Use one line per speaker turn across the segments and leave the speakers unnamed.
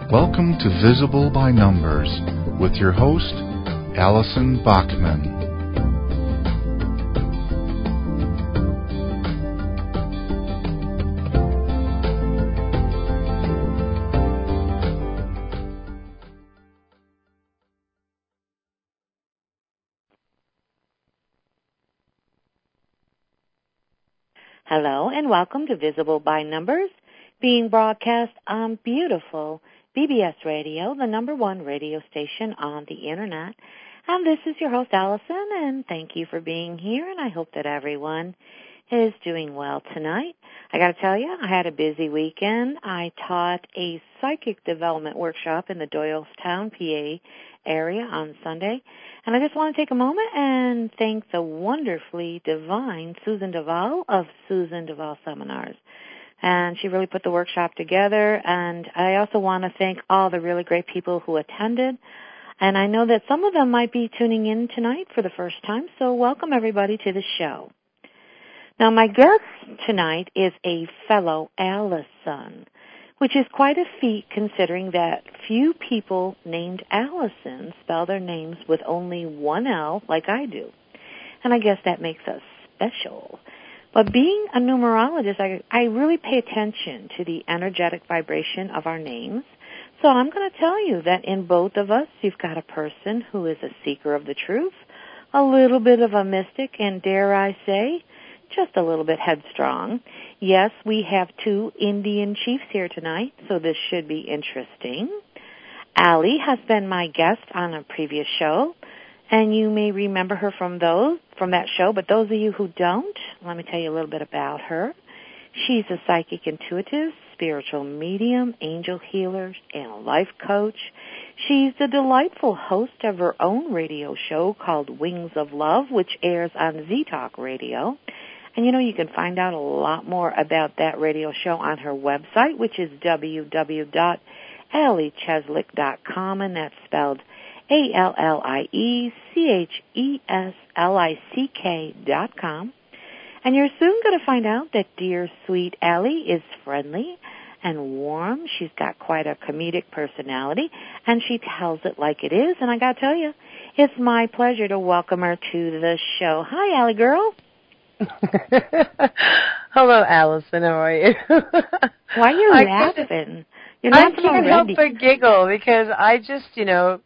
Welcome to Visible by Numbers with your host, Allison Bachman.
Hello and welcome to Visible by Numbers, being broadcast on beautiful BBS Radio, the #1 radio station on the Internet. And this is your host, Allison, and thank you for being here, and I hope that everyone is doing well tonight. I got to tell you, I had a busy weekend. I taught a psychic development workshop in the Doylestown, PA area on Sunday, and I just want to take a moment and thank the wonderfully divine Susan Duvall of Susan Duvall Seminars. And she really put the workshop together, and I also want to thank all the really great people who attended. And I know that some of them might be tuning in tonight for the first time, so welcome everybody to the show. Now, my guest tonight is a fellow Allison, which is quite a feat considering that few people named Allison spell their names with only one L like I do. And I guess that makes us special. But being a numerologist, I really pay attention to the energetic vibration of our names. So I'm going to tell you that in both of us, you've got a person who is a seeker of the truth, a little bit of a mystic, and dare I say, just a little bit headstrong. Yes, we have two Indian chiefs here tonight, so this should be interesting. Allie has been my guest on a previous show, and you may remember her from that show, but those of you who don't, let me tell you a little bit about her. She's a psychic intuitive, spiritual medium, angel healer, and a life coach. She's the delightful host of her own radio show called Wings of Love, which airs on Z-Talk Radio. And you can find out a lot more about that radio show on her website, which is www.alliecheslick.com, and that's spelled ALLIECHESLICK.com. And you're soon going to find out that dear sweet Allie is friendly and warm. She's got quite a comedic personality, and she tells it like it is. And I got to tell you, it's my pleasure to welcome her to the show. Hi, Allie girl.
Hello, Allison. How are you?
Why are you laughing? You're
I
laughing
can't
already.
help but giggle because I just, and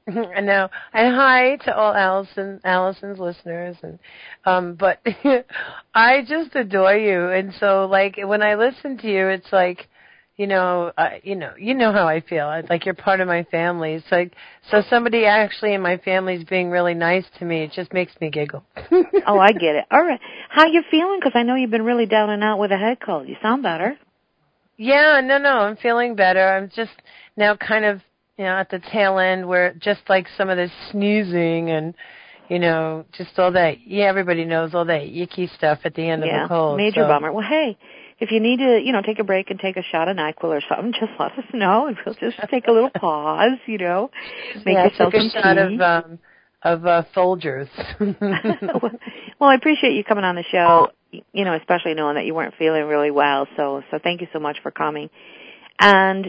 hi to all Allison's listeners, and but I just adore you, and so like when I listen to you, it's like, you know how I feel. It's like you're part of my family. It's like, so somebody actually in my family is being really nice to me. It just makes me giggle.
Oh, I get it. All right. How you feeling? Because I know you've been really down and out with a head cold. You sound better.
Yeah, no, I'm feeling better. I'm just now kind of, at the tail end where just like some of this sneezing and, just all that. Yeah, everybody knows all that icky stuff at the end of a cold.
Major bummer. Well, hey, if you need to, take a break and take a shot of NyQuil or something, just let us know, and we'll just take a little pause, make yourself some
shot
tea.
of Folgers.
Well, I appreciate you coming on the show, especially knowing that you weren't feeling really well. So thank you so much for coming. And,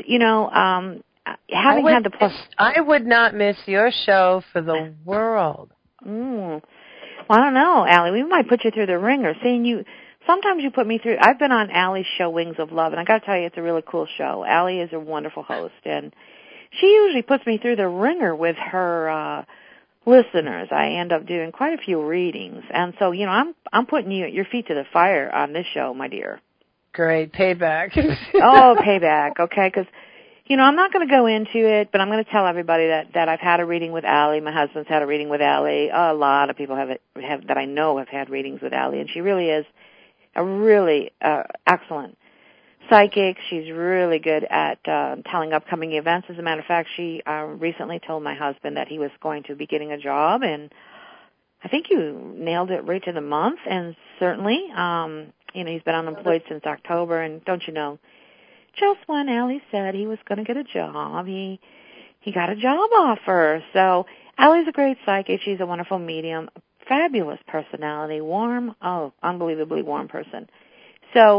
having had the plus...
I would not miss your show for the world.
Well, I don't know, Allie. We might put you through the ringer. Sometimes you put me through... I've been on Allie's show, Wings of Love, and I got to tell you, it's a really cool show. Allie is a wonderful host, and she usually puts me through the ringer with her... listeners. I end up doing quite a few readings, and so I'm putting your feet to the fire on this show, my dear.
Great payback.
Oh, payback. Okay, because I'm not going to go into it, but I'm going to tell everybody that I've had a reading with Allie. My husband's had a reading with Allie. A lot of people have that I know have had readings with Allie, and she really is a really excellent psychic. She's really good at telling upcoming events. As a matter of fact, she recently told my husband that he was going to be getting a job, and I think you nailed it right to the month. And certainly, he's been unemployed since October, and don't you know, just when Allie said he was going to get a job, he got a job offer. So Allie's a great psychic. She's a wonderful medium, fabulous personality, warm, unbelievably warm person. So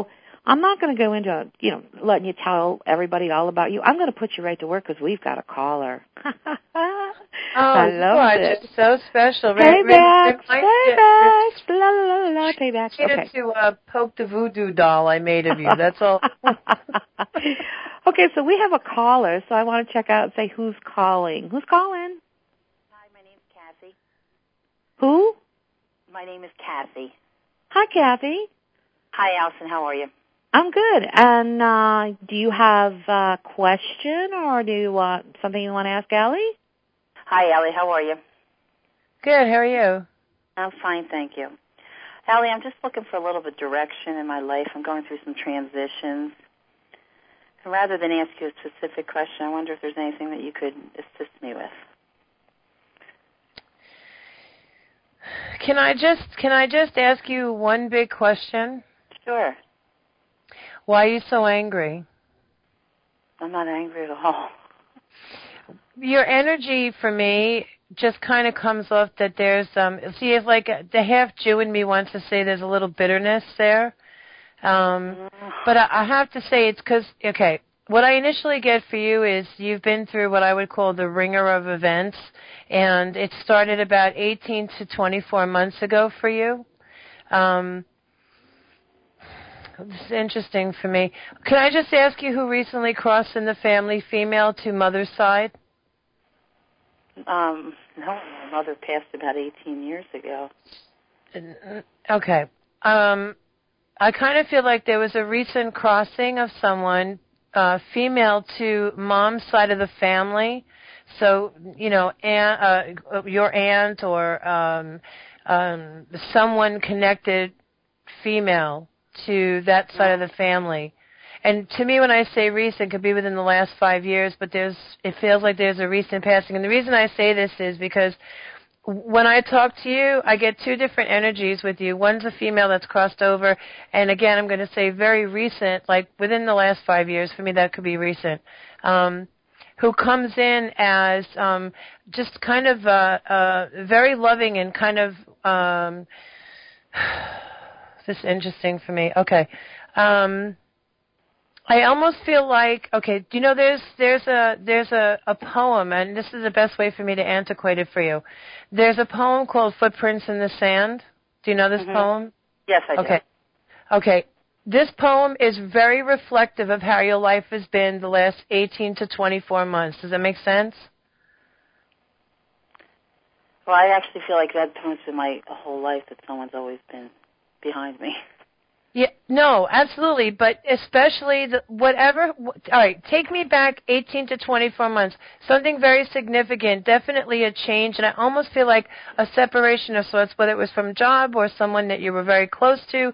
I'm not going to go into, letting you tell everybody all about you. I'm going to put you right to work because we've got a caller. I love it.
It's so special.
Payback, la la la la, payback. Okay.
To poke the voodoo doll I made of you. That's all.
Okay, so we have a caller, so I want to check out and say who's calling. Who's calling?
Hi, my name's Kathy.
Who?
My name is Kathy.
Hi, Kathy.
Hi, Allison. How are you?
I'm good. And do you have a question or do you want something you want to ask Allie?
Hi, Allie. How are you?
Good. How are you?
I'm fine, thank you. Allie, I'm just looking for a little bit of direction in my life. I'm going through some transitions. And rather than ask you a specific question, I wonder if there's anything that you could assist me with.
Can I just ask you one big question?
Sure.
Why are you so angry?
I'm not angry at all.
Your energy for me just kind of comes off that there's it's like the half Jew in me wants to say there's a little bitterness there. But I have to say it's because, okay, what I initially get for you is you've been through what I would call the ringer of events, and it started about 18 to 24 months ago for you. This is interesting for me. Can I just ask you who recently crossed in the family, female to mother's side?
No, my mother passed about 18 years ago.
Okay. I kind of feel like there was a recent crossing of someone, female to mom's side of the family. So, your aunt or someone connected female to that side of the family. And to me, when I say recent, it could be within the last 5 years, but it feels like there's a recent passing. And the reason I say this is because when I talk to you, I get two different energies with you. One's a female that's crossed over, and again, I'm going to say very recent, like within the last 5 years. For me, that could be recent. Who comes in as just kind of very loving and kind of this is interesting for me. Okay. I almost feel like, okay, do you know there's a poem, and this is the best way for me to antiquate it for you. There's a poem called Footprints in the Sand. Do you know this poem?
Yes, I do.
Okay. This poem is very reflective of how your life has been the last 18 to 24 months. Does that make sense?
Well, I actually feel like that poem's been my whole life, that someone's always been behind me.
Yeah, no, absolutely, but especially all right, take me back 18 to 24 months. Something very significant, definitely a change, and I almost feel like a separation of sorts, whether it was from job or someone that you were very close to,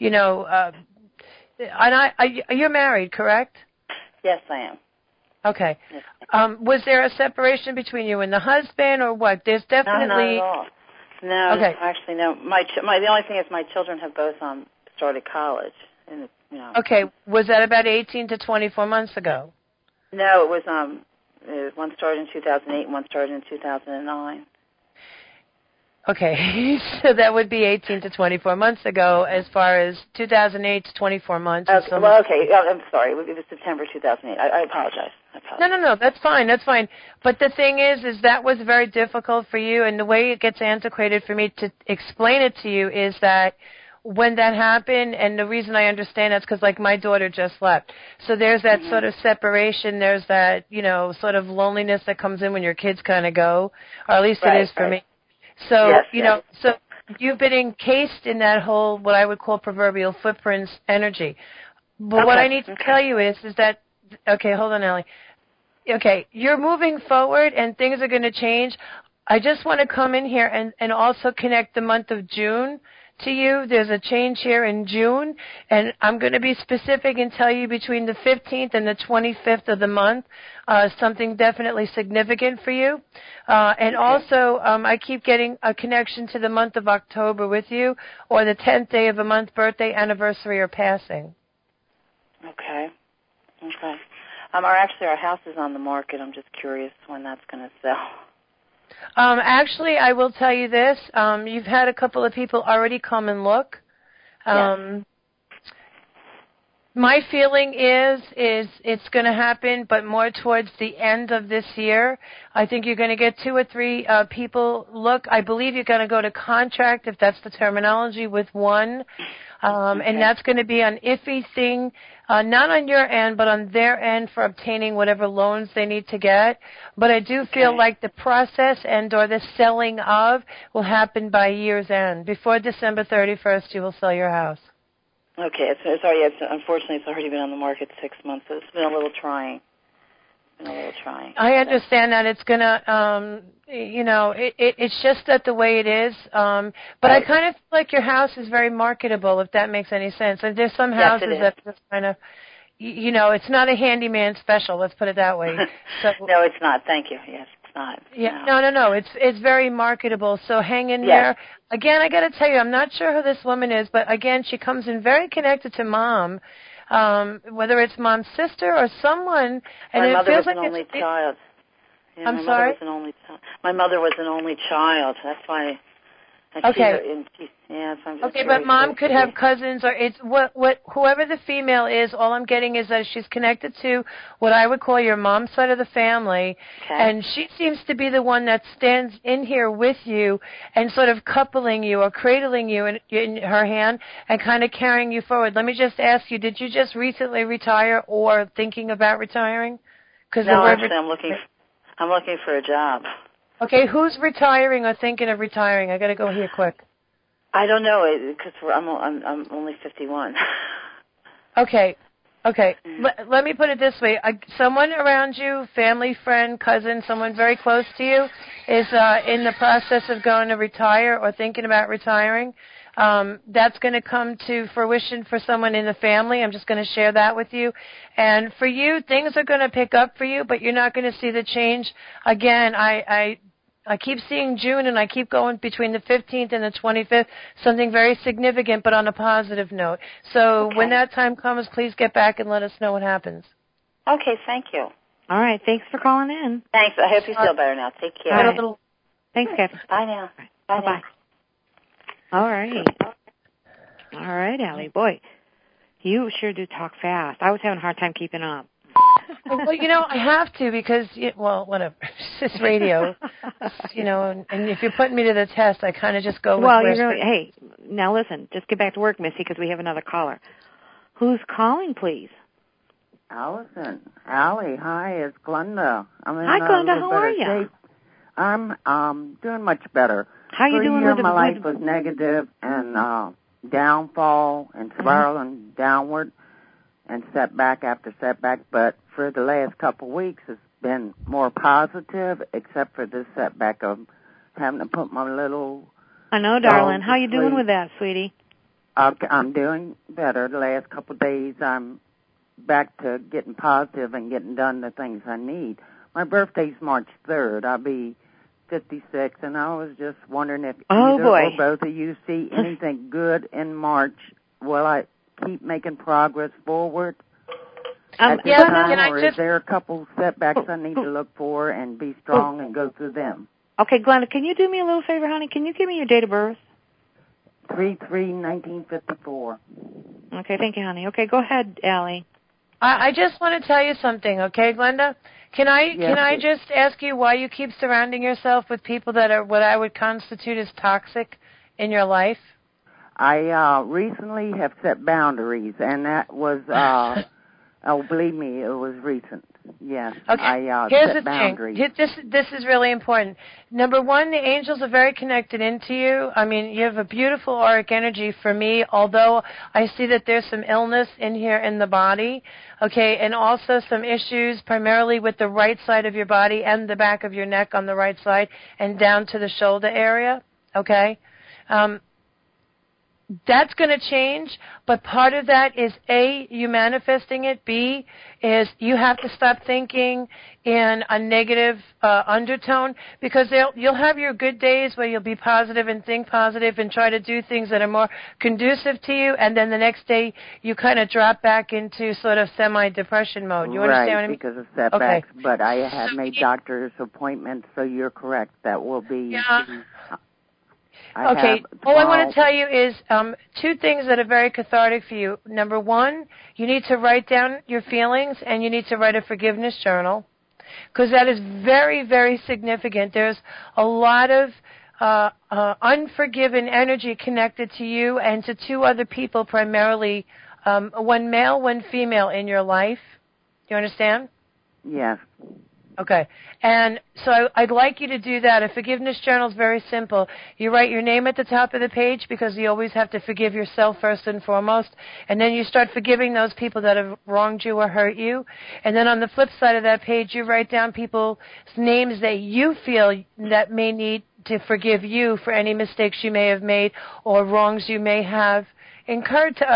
you're married, correct?
Yes, I am.
Okay.
Yes.
Was there a separation between you and the husband, or what? There's definitely...
No, not at all. No,
okay.
Actually, no. The only thing is my children have both started college. And,
Okay. Was that about 18 to 24 months ago?
No, it was one started in 2008 and one started in 2009.
Okay, so that would be 18 to 24 months ago as far as 2008 to 24 months.
Okay, I'm sorry. It was September 2008. I apologize.
No, that's fine. But the thing is that was very difficult for you, and the way it gets antiquated for me to explain it to you is that when that happened, and the reason I understand that's because, like, my daughter just left. So there's that sort of separation. There's that, sort of loneliness that comes in when your kids kind of go, or at least it is for me. So,
yes.
So you've been encased in that whole, what I would call proverbial footprints energy. But what I need to tell you is that, okay, hold on, Ellie. Okay, you're moving forward and things are going to change. I just want to come in here and also connect the month of June to you. There's a change here in June, and I'm going to be specific and tell you between the 15th and the 25th of the month, something definitely significant for you. And also, I keep getting a connection to the month of October with you, or the 10th day of a month, birthday, anniversary, or passing.
Okay. Our house is on the market. I'm just curious when that's going to sell.
Actually, I will tell you this. You've had a couple of people already come and look.
Yes.
My feeling is it's going to happen, but more towards the end of this year. I think you're going to get 2 or 3 people look. I believe you're going to go to contract, if that's the terminology, with one. And that's going to be an iffy thing, not on your end, but on their end for obtaining whatever loans they need to get. But I do feel like the process and or the selling of will happen by year's end. Before December 31st, you will sell your house.
Okay, unfortunately, it's already been on the market 6 months, so it's been a little trying. I
understand that it's going to, it's just that the way it is. But I kind of feel like your house is very marketable, if that makes any sense. And there's some houses that just kind of, it's not a handyman special, let's put it that way. So,
no, it's not. Thank you. Yes. Not.
Yeah, no. It's very marketable. So hang in there. Again, I got to tell you, I'm not sure who this woman is, but again, she comes in very connected to Mom, whether it's Mom's sister or someone. And
my mother
feels
was an only child. Yeah,
I'm sorry.
My mother was an only child. That's why.
Okay, but Mom could have cousins, or it's whoever the female is. All I'm getting is that she's connected to what I would call your mom's side of the family, and she seems to be the one that stands in here with you and sort of coupling you or cradling you in her hand and kind of carrying you forward. Let me just ask you: did you just recently retire or thinking about retiring?
No, actually, I'm looking for a job.
Okay, who's retiring or thinking of retiring? I got to go here quick.
I don't know, because I'm only 51.
Okay. Let me put it this way: someone around you, family, friend, cousin, someone very close to you, is in the process of going to retire or thinking about retiring. That's going to come to fruition for someone in the family. I'm just going to share that with you. And for you, things are going to pick up for you, but you're not going to see the change. Again, I keep seeing June, and I keep going between the 15th and the 25th, something very significant, but on a positive note. So when that time comes, please get back and let us know what happens.
Okay, thank you.
All right, thanks for calling in.
Thanks. I hope you feel better now. Take care.
Right. Thanks, Catherine.
Bye now.
Bye-bye. All right. All right, Allie. Boy, you sure do talk fast. I was having a hard time keeping up.
Well, I have to because, whatever. It's just radio, and if you're putting me to the test, I kind of just go with
hey, now listen, just get back to work, Missy, because we have another caller. Who's calling, please?
Allison. Allie, hi, it's Glenda.
Hi, Glenda, how are you?
Shape. I'm doing much better.
How are you doing with
my life was negative and downfall and spiraling downward and setback after setback, but for the last couple of weeks it's been more positive, except for this setback of having to put my little...
I know, darling. How you doing with that, sweetie?
I'm doing better. The last couple of days I'm back to getting positive and getting done the things I need. My birthday's March 3rd. I'll be 56, and I was just wondering if either or both of you see anything good in March. Will I keep making progress forward at this time, or is there a couple setbacks I need to look for and be strong and go through them?
Okay, Glenda, can you do me a little favor, honey? Can you give me your date of birth?
3/3/1954.
Okay, thank you, honey. Okay, go ahead, Allie.
I just want to tell you something, okay, Glenda? Can I just ask you why you keep surrounding yourself with people that are what I would constitute as toxic in your life?
I recently have set boundaries, and that was, believe me, it was recent. Yes,
okay.
Here's the boundaries.
Thing. This is really important. Number one, the angels are very connected into you. I mean, you have a beautiful auric energy for me, although I see that there's some illness in here in the body, okay, and also some issues primarily with the right side of your body and the back of your neck on the right side and down to the shoulder area, okay? That's going to change, but part of that is A, you manifesting it. B, is you have to stop thinking in a negative undertone, because you'll have your good days where you'll be positive and think positive and try to do things that are more conducive to you, and then the next day you kind of drop back into sort of semi-depression mode. You understand what I mean?
Because of setbacks, but I have made doctor's appointments, so you're correct. That will be...
Yeah. Okay. All I want to tell you is 2 things that are very cathartic for you. Number 1, you need to write down your feelings, and you need to write a forgiveness journal, because that is very, very significant. There's a lot of unforgiven energy connected to you and to 2 other people, primarily 1 male, 1 female in your life. Do you understand?
Yes.
Okay. And so I'd like you to do that. A forgiveness journal is very simple. You write your name at the top of the page, because you always have to forgive yourself first and foremost. And then you start forgiving those people that have wronged you or hurt you. And then on the flip side of that page, you write down people's names that you feel that may need to forgive you for any mistakes you may have made or wrongs you may have incurred to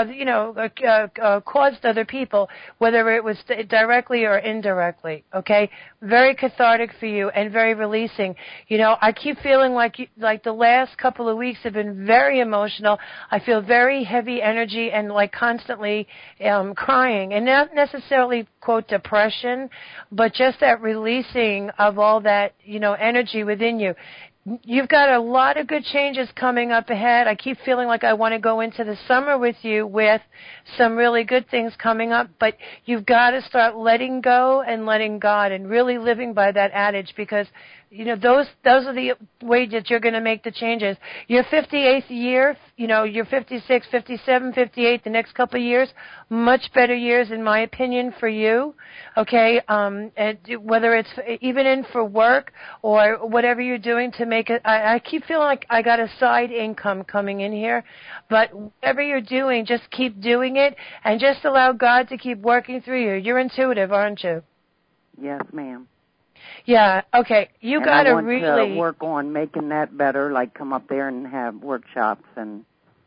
other, caused other people, whether it was directly or indirectly. Okay, very cathartic for you and very releasing. I keep feeling like the last couple of weeks have been very emotional. I feel very heavy energy and like constantly crying, and not necessarily quote depression, but just that releasing of all that energy within you. You've got a lot of good changes coming up ahead. I keep feeling like I want to go into the summer with you with some really good things coming up, but you've got to start letting go and letting God and really living by that adage, because those are the ways that you're going to make the changes. Your 58th year, your 56, 57, 58, the next couple of years, much better years in my opinion for you, okay? And whether it's even in for work or whatever you're doing to make it, I keep feeling like I got a side income coming in here, but whatever you're doing, just keep doing it and just allow God to keep working through you. You're intuitive, aren't you?
Yes, ma'am.
Yeah, okay. You got to really...
I want to work on making that better, like come up there and have workshops and...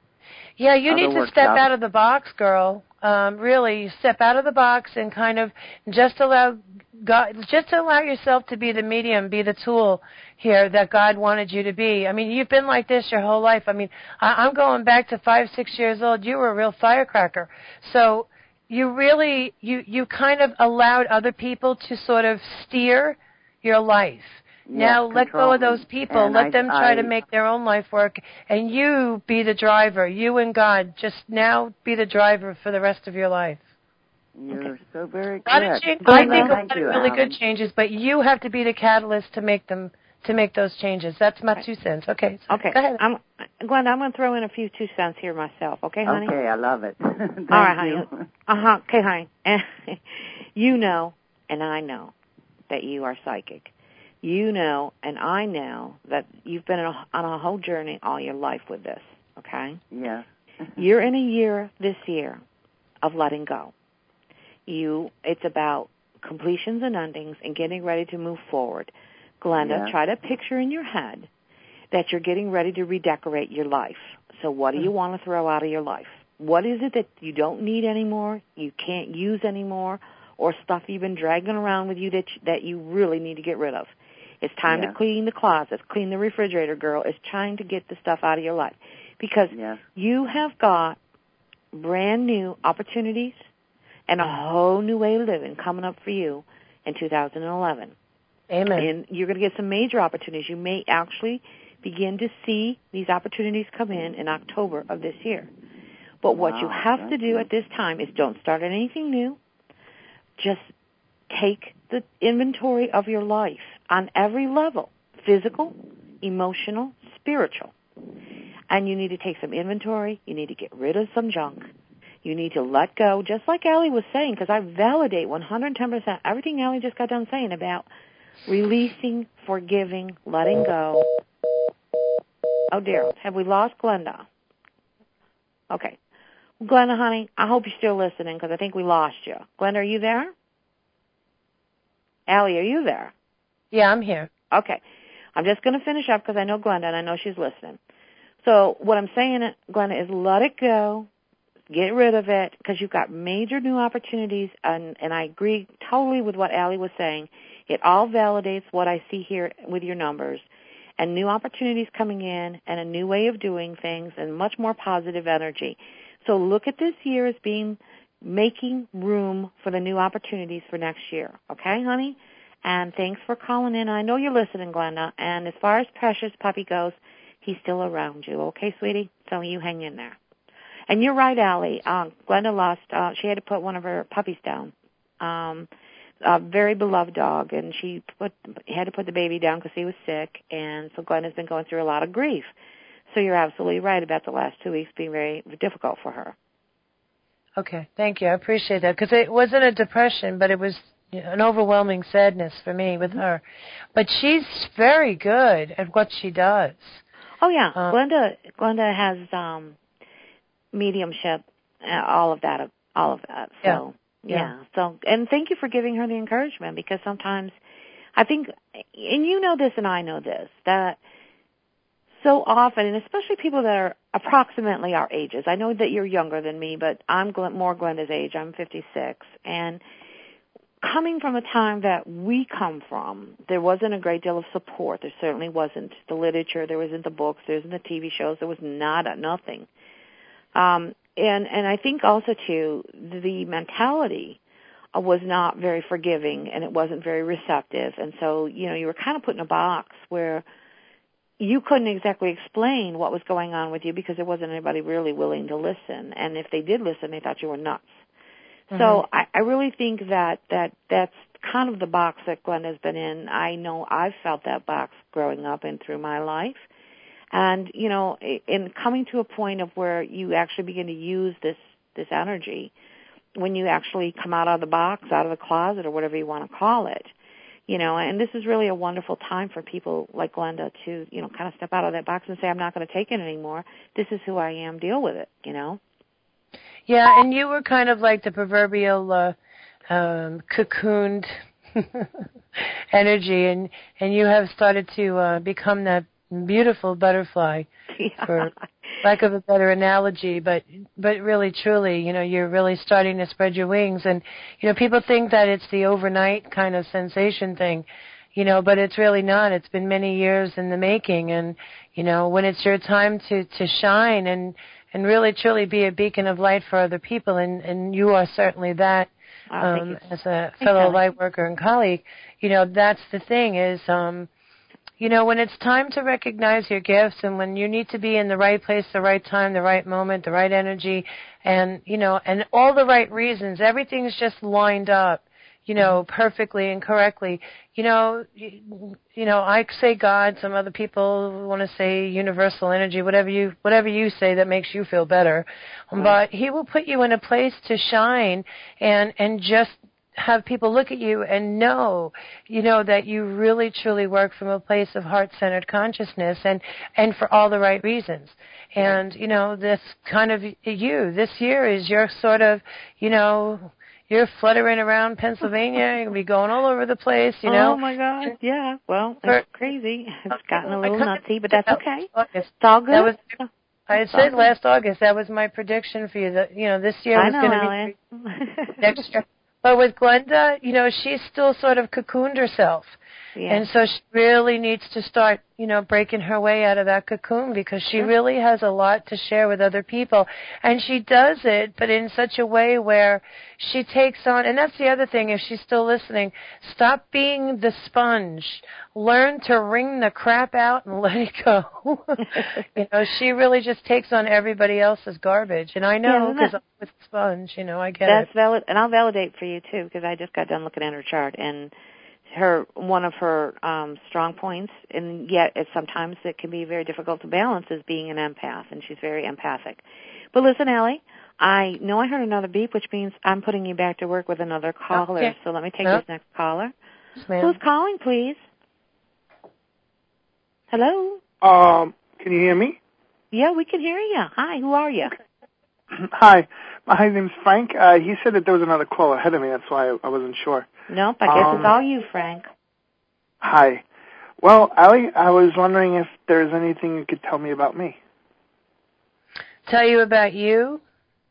Yeah, you need to step out of the box, girl. Really, step out of the box and kind of just allow God, just allow yourself to be the medium, be the tool here that God wanted you to be. I mean, you've been like this your whole life. I mean, I'm going back to 5, 6 years old. You were a real firecracker. So you really, you kind of allowed other people to sort of steer your life. Now let go of those people. And let them try to make their own life work. And you be the driver. You and God. Just now be the driver for the rest of your life.
You're so very good.
I think a lot of really good changes, but you have to be the catalyst to make them, to make those changes. That's my 2 cents. Okay. So
okay.
Go ahead.
Glenda, I'm going to throw in a few 2 cents here myself. Okay, honey?
Okay, I love it. Thank
All right,
you.
honey. Okay, honey. You know, and I know that you are psychic. You know, and I know that you've been on a whole journey all your life with this, okay?
Yeah.
You're in a year this year of letting go. It's about completions and endings and getting ready to move forward. Glenda, try to picture in your head that you're getting ready to redecorate your life. So what do you want to throw out of your life? What is it that you don't need anymore, you can't use anymore, or stuff you've been dragging around with you that you really need to get rid of? It's time to clean the closets, clean the refrigerator, girl. It's time to get the stuff out of your life. Because you have got brand new opportunities and a whole new way of living coming up for you in 2011.
Amen.
And you're going to get some major opportunities. You may actually begin to see these opportunities come in October of this year. But what you have to do at this time is don't start anything new. Just take the inventory of your life on every level, physical, emotional, spiritual. And you need to take some inventory. You need to get rid of some junk. You need to let go, just like Allie was saying, because I validate 110% everything Allie just got done saying about releasing, forgiving, letting go. Oh, dear. Have we lost Glenda? Okay. Glenda, honey, I hope you're still listening because I think we lost you. Glenda, are you there? Allie, are you there?
Yeah, I'm here.
Okay. I'm just going to finish up because I know Glenda and I know she's listening. So what I'm saying, Glenda, is let it go. Get rid of it because you've got major new opportunities, and I agree totally with what Allie was saying. It all validates what I see here with your numbers, and new opportunities coming in and a new way of doing things and much more positive energy. So look at this year as making room for the new opportunities for next year. Okay, honey? And thanks for calling in. I know you're listening, Glenda. And as far as Precious Puppy goes, he's still around you. Okay, sweetie? So you hang in there. And you're right, Allie. Glenda lost, she had to put one of her puppies down. A very beloved dog, and she had to put the baby down because he was sick, and so Glenda's been going through a lot of grief. So you're absolutely right about the last 2 weeks being very difficult for her.
Okay, thank you. I appreciate that because it wasn't a depression, but it was an overwhelming sadness for me with her. But she's very good at what she does.
Oh yeah, Glenda has mediumship, all of that. So yeah. So and thank you for giving her the encouragement, because sometimes I think, and you know this and I know this, that so often, and especially people that are approximately our ages. I know that you're younger than me, but I'm more Glenda's age. I'm 56. And coming from a time that we come from, there wasn't a great deal of support. There certainly wasn't the literature. There wasn't the books. There wasn't the TV shows. There was nothing. And I think also, too, the mentality was not very forgiving, and it wasn't very receptive. And so, you were kind of put in a box where you couldn't exactly explain what was going on with you because there wasn't anybody really willing to listen. And if they did listen, they thought you were nuts. Mm-hmm. So I really think that's kind of the box that Glenda's been in. I know I've felt that box growing up and through my life. And, in coming to a point of where you actually begin to use this energy, when you actually come out of the box, out of the closet, or whatever you want to call it, and this is really a wonderful time for people like Glenda to, kind of step out of that box and say, I'm not going to take it anymore. This is who I am. Deal with it,
Yeah, and you were kind of like the proverbial cocooned energy, and you have started to become that beautiful butterfly, for lack of a better analogy, but really, truly, you're really starting to spread your wings. And, people think that it's the overnight kind of sensation thing, but it's really not. It's been many years in the making. And, when it's your time to shine and really, truly be a beacon of light for other people, and you are certainly that, as a fellow light worker and colleague, that's the thing is, when it's time to recognize your gifts and when you need to be in the right place, the right time, the right moment, the right energy, and, and all the right reasons, everything's just lined up, perfectly and correctly. I say God, some other people want to say universal energy, whatever you say that makes you feel better. Right. But he will put you in a place to shine and just have people look at you and know, that you really truly work from a place of heart-centered consciousness and for all the right reasons. And, this kind of you, this year is your sort of, you're fluttering around Pennsylvania. You're going to be going all over the place,
Oh, my God. Yeah. Well, it's crazy. It's gotten a little nutsy, but that's okay. It's all good.
I had said last August, that was my prediction for you, that, this year was going to be extra. But with Glenda, she's still sort of cocooned herself. Yeah. And so she really needs to start, breaking her way out of that cocoon, because she really has a lot to share with other people. And she does it, but in such a way where she takes on, and that's the other thing, if she's still listening, stop being the sponge. Learn to wring the crap out and let it go. She really just takes on everybody else's garbage. And I know, because I'm with the sponge, I get it.
That's valid, and I'll validate for you, too, because I just got done looking at her chart, and one of her strong points, and yet sometimes it can be very difficult to balance, is being an empath, and she's very empathic. But listen, Allie, I know I heard another beep, which means I'm putting you back to work with another caller. Okay. So let me take this next caller.
Yes, ma'am.
Who's calling, please? Hello?
Can you hear me?
Yeah, we can hear you. Hi, who are you?
Okay. Hi, my name's Frank. He said that there was another call ahead of me. That's why I wasn't sure.
Nope, I guess it's all you, Frank.
Hi. Well, Allie, I was wondering if there's anything you could tell me about me.
Tell you about you?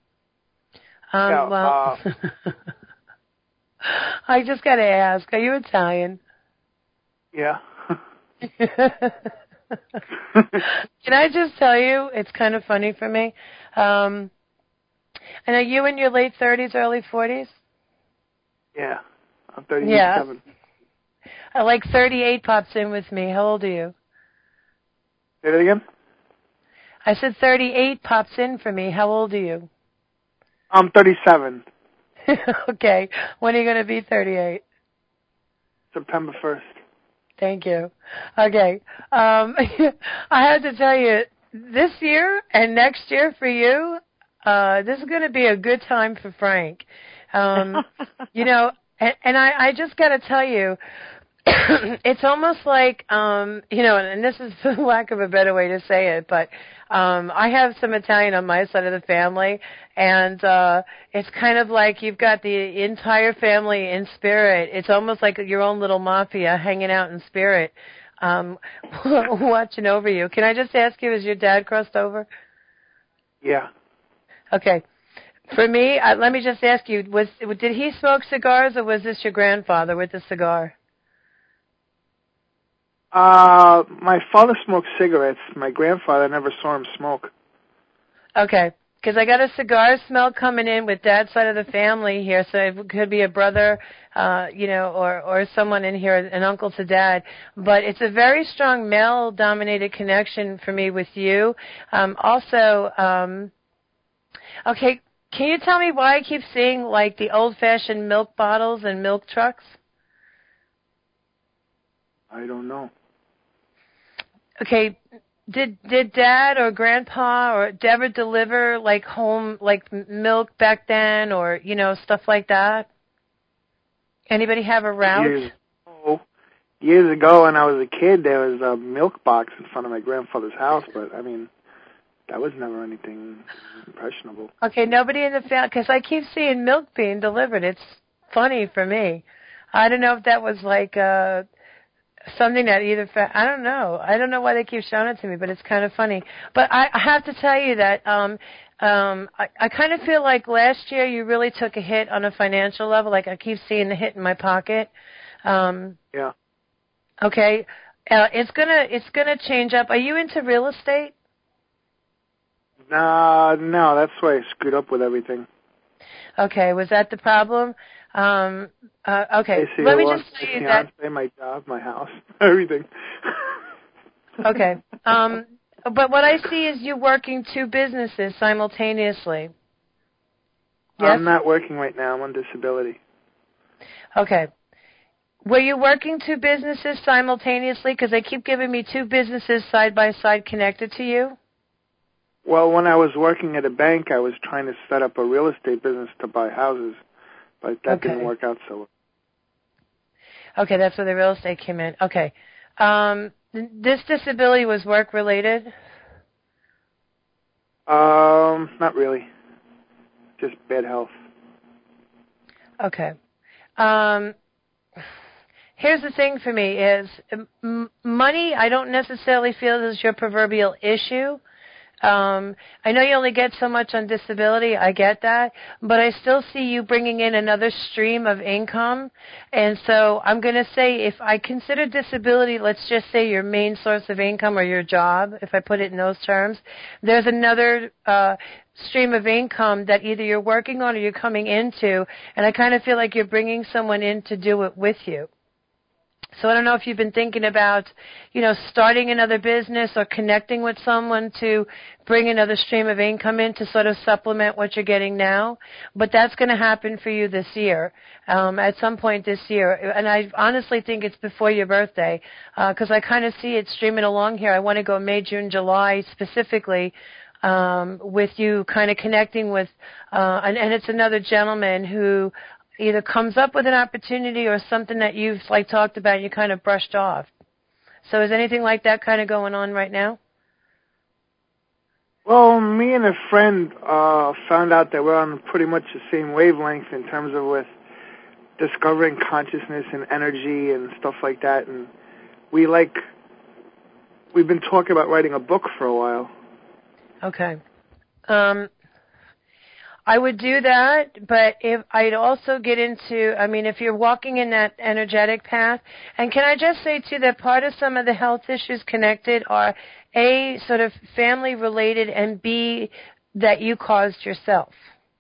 Well,
I just got to ask, are you Italian?
Yeah.
Can I just tell you, it's kind of funny for me. And are you in your late 30s, early 40s?
Yeah, I'm 37.
Yeah. Like 38 pops in with me. How old are you?
Say that again?
I said 38 pops in for me. How old are you?
I'm 37.
Okay. When are you going to be 38?
September 1st.
Thank you. Okay. I have to tell you, this year and next year for you, this is going to be a good time for Frank. You know, and I just got to tell you, it's almost like, you know, and this is for lack of a better way to say it, but I have some Italian on my side of the family, and it's kind of like you've got the entire family in spirit. It's almost like your own little mafia hanging out in spirit, watching over you. Can I just ask you, is your dad crossed over?
Yeah.
Okay. For me, let me just ask you, did he smoke cigars, or was this your grandfather with the cigar?
My father smoked cigarettes. My grandfather never saw him smoke.
Okay, because I got a cigar smell coming in with Dad's side of the family here, so it could be a brother, you know, or someone in here, an uncle to Dad. But it's a very strong male-dominated connection for me with you. Also, okay, can you tell me why I keep seeing like the old-fashioned milk bottles and milk trucks?
I don't know.
Okay, did Dad or Grandpa or ever deliver like home like milk back then, or you know, stuff like that? Anybody have a route?
Years ago, when I was a kid, there was a milk box in front of my grandfather's house, but I mean, that was never anything impressionable.
Okay, nobody in the family, because I keep seeing milk being delivered. It's funny for me. I don't know if that was like something that either I don't know. I don't know why they keep showing it to me, but it's kind of funny. But I have to tell you that I kind of feel like last year you really took a hit on a financial level. Like I keep seeing the hit in my pocket.
Yeah.
Okay. It's gonna change up. Are you into real estate?
No, that's why I screwed up with everything.
Okay, was that the problem? Okay,
Basically,
let me
I
just
lost
say
my
that.
fiance, my job, my house, everything.
Okay, but what I see is you working two businesses simultaneously. Yes?
I'm not working right now. I'm on disability.
Okay. Were you working two businesses simultaneously? Because they keep giving me two businesses side by side connected to you.
Well, when I was working at a bank, I was trying to set up a real estate business to buy houses, but that didn't work out so well.
Okay, that's where the real estate came in. Okay. This disability was work-related?
Not really. Just bad health.
Okay. Here's the thing for me is money I don't necessarily feel is your proverbial issue. I know you only get so much on disability. I get that. But I still see you bringing in another stream of income. And so I'm going to say if I consider disability, let's just say your main source of income or your job, if I put it in those terms, there's another stream of income that either you're working on or you're coming into. And I kind of feel like you're bringing someone in to do it with you. So I don't know if you've been thinking about, you know, starting another business or connecting with someone to bring another stream of income in to sort of supplement what you're getting now. But that's going to happen for you this year, at some point this year. And I honestly think it's before your birthday, because I kind of see it streaming along here. I want to go May, June, July specifically, with you kind of connecting with, and it's another gentleman who either comes up with an opportunity or something that you've like talked about and you kind of brushed off. So is anything like that kind of going on right now?
Well, me and a friend found out that we're on pretty much the same wavelength in terms of with discovering consciousness and energy and stuff like that. And we've been talking about writing a book for a while.
Okay. I would do that, but if I'd also get into, I mean, if you're walking in that energetic path, and can I just say, too, that part of some of the health issues connected are, A, sort of family-related, and B, that you caused yourself.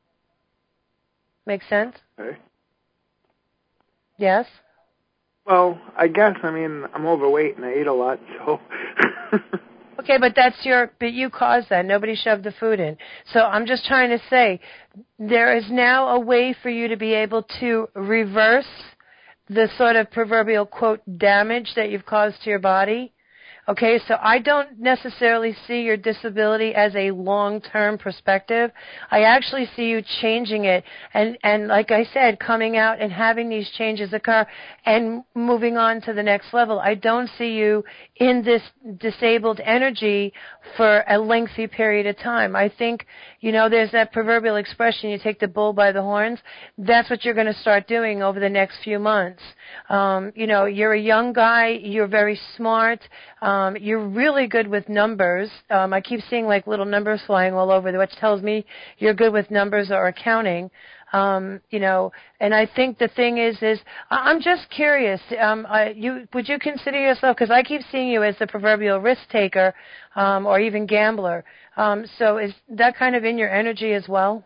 Make sense?
Okay.
Yes?
Well, I guess, I mean, I'm overweight and I eat a lot, so...
Okay, but but you caused that. Nobody shoved the food in. So I'm just trying to say, there is now a way for you to be able to reverse the sort of proverbial, quote, damage that you've caused to your body. Okay, so I don't necessarily see your disability as a long-term perspective. I actually see you changing it and like I said, coming out and having these changes occur and moving on to the next level. I don't see you in this disabled energy for a lengthy period of time. I think, there's that proverbial expression, you take the bull by the horns. That's what you're going to start doing over the next few months. You're a young guy. You're very smart. You're really good with numbers. I keep seeing like little numbers flying all over, which tells me you're good with numbers or accounting. And I think the thing is I'm just curious. Would you consider yourself, because I keep seeing you as the proverbial risk taker, or even gambler. So is that kind of in your energy as well?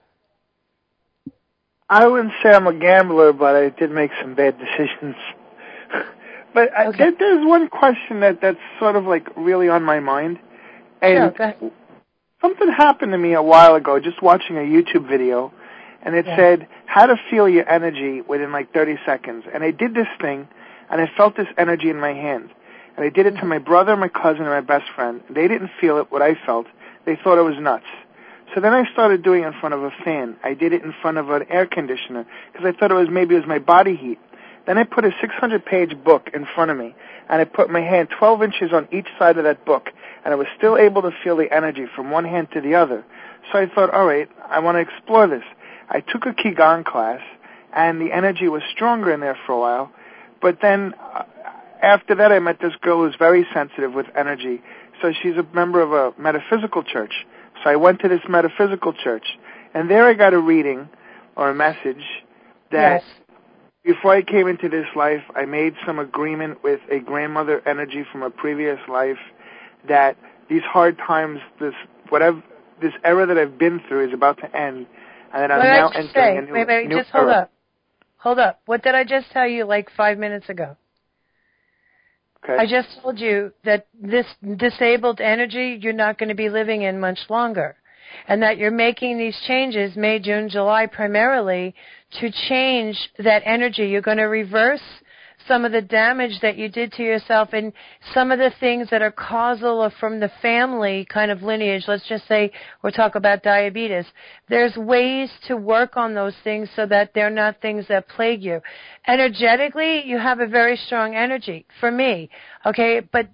I wouldn't say I'm a gambler, but I did make some bad decisions. But
okay.
There's one question that's sort of like really on my mind. And
sure, go ahead.
Something happened to me a while ago, just watching a YouTube video, and it said how to feel your energy within like 30 seconds. And I did this thing, and I felt this energy in my hand. And I did it to my brother, my cousin, and my best friend. They didn't feel it, what I felt. They thought it was nuts. So then I started doing it in front of a fan. I did it in front of an air conditioner because I thought maybe it was my body heat. Then I put a 600-page book in front of me, and I put my hand 12 inches on each side of that book, and I was still able to feel the energy from one hand to the other. So I thought, all right, I want to explore this. I took a Qigong class, and the energy was stronger in there for a while. But then after that, I met this girl who's very sensitive with energy. So she's a member of a metaphysical church. So I went to this metaphysical church, and there I got a reading or a message that before I came into this life, I made some agreement with a grandmother energy from a previous life that these hard times, this era that I've been through is about to end, and that I'm now entering a new
just
era.
Hold up. What did I just tell you like 5 minutes ago?
Okay.
I just told you that this disabled energy you're not going to be living in much longer, and that you're making these changes May, June, July primarily to change that energy. You're going to reverse some of the damage that you did to yourself and some of the things that are causal or from the family kind of lineage. Let's just say we'll talk about diabetes. There's ways to work on those things so that they're not things that plague you. Energetically, you have a very strong energy for me, okay? But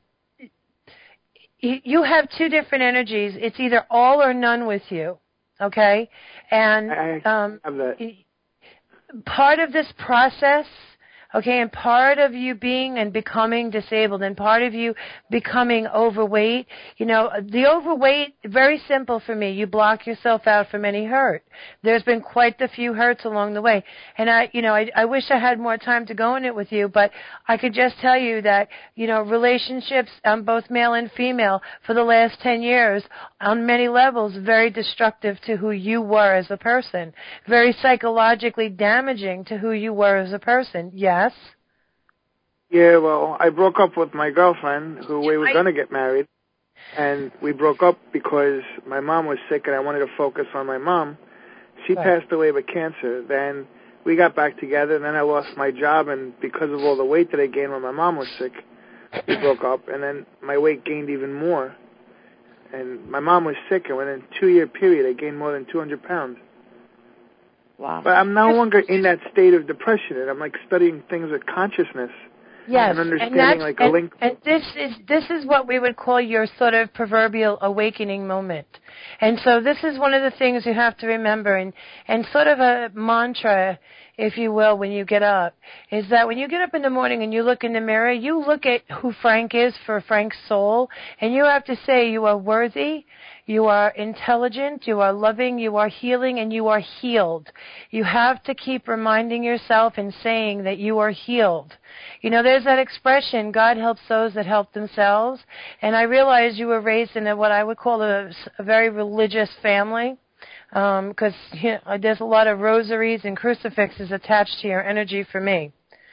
you have two different energies. It's either all or none with you, okay? And
I have that.
Part of this process, okay, and part of you being and becoming disabled and part of you becoming overweight, the overweight, very simple for me. You block yourself out from any hurt. There's been quite a few hurts along the way. And I wish I had more time to go in it with you, but I could just tell you that, relationships, both male and female, for the last 10 years, on many levels, very destructive to who you were as a person. Very psychologically damaging to who you were as a person. Yes?
Yeah, well, I broke up with my girlfriend, who we were going to get married, and we broke up because my mom was sick and I wanted to focus on my mom. She passed away with cancer. Then we got back together, and then I lost my job, and because of all the weight that I gained when my mom was sick, we broke up, and then my weight gained even more. And my mom was sick, and within a 2-year period, I gained more than 200 pounds.
Wow.
But I'm no longer in that state of depression, and I'm like studying things with consciousness.
Yes,
and understanding like a link.
And this is what we would call your sort of proverbial awakening moment. And so this is one of the things you have to remember, and sort of a mantra, if you will, when you get up, is that when you get up in the morning and you look in the mirror, you look at who Frank is for Frank's soul, and you have to say you are worthy, you are intelligent, you are loving, you are healing, and you are healed. You have to keep reminding yourself and saying that you are healed. There's that expression, God helps those that help themselves. And I realize you were raised in what I would call a very religious family, because there's a lot of rosaries and crucifixes attached to your energy for me.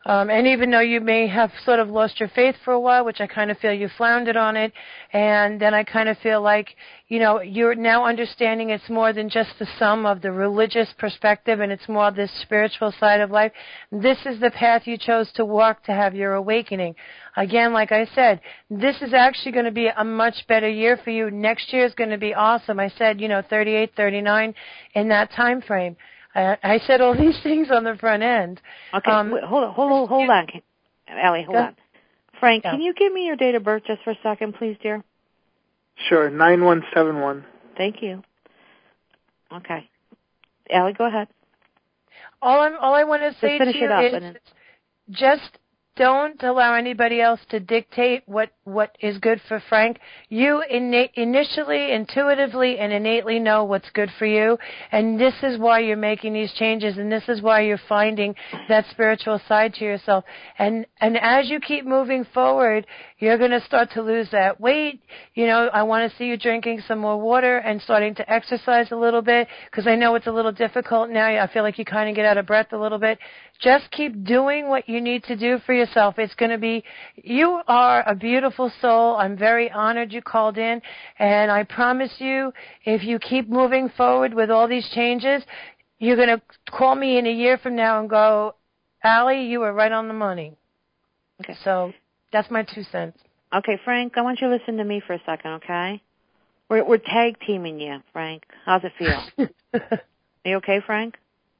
And even though you may have sort of lost your faith for a while, which I kind of feel you floundered on it, and then I kind of feel like, you're now understanding it's more than just the sum of the religious perspective, and it's more this spiritual side of life. This is the path you chose to walk to have your awakening. Again, like I said, this is actually going to be a much better year for you. Next year is going to be awesome. I said, 38, 39 in that time frame. I said all these things on the front end.
Okay, hold on, Allie, hold on. Frank, can you give me your date of birth just for a second, please, dear?
Sure, 9171.
Thank you. Okay. Allie, go ahead.
All I want to say to you is just don't allow anybody else to dictate what is good for Frank. You initially, intuitively, and innately know what's good for you, and this is why you're making these changes, and this is why you're finding that spiritual side to yourself. And as you keep moving forward, you're going to start to lose that weight. I want to see you drinking some more water and starting to exercise a little bit, because I know it's a little difficult now. I feel like you kind of get out of breath a little bit. Just keep doing what you need to do for yourself. It's going to be, you are a beautiful soul. I'm very honored you called in. And I promise you, if you keep moving forward with all these changes, you're going to call me in a year from now and go, Allie, you were right on the money. Okay. So that's my 2 cents.
Okay, Frank, I want you to listen to me for a second, okay? We're tag teaming you, Frank. How's it feel? Are you okay, Frank?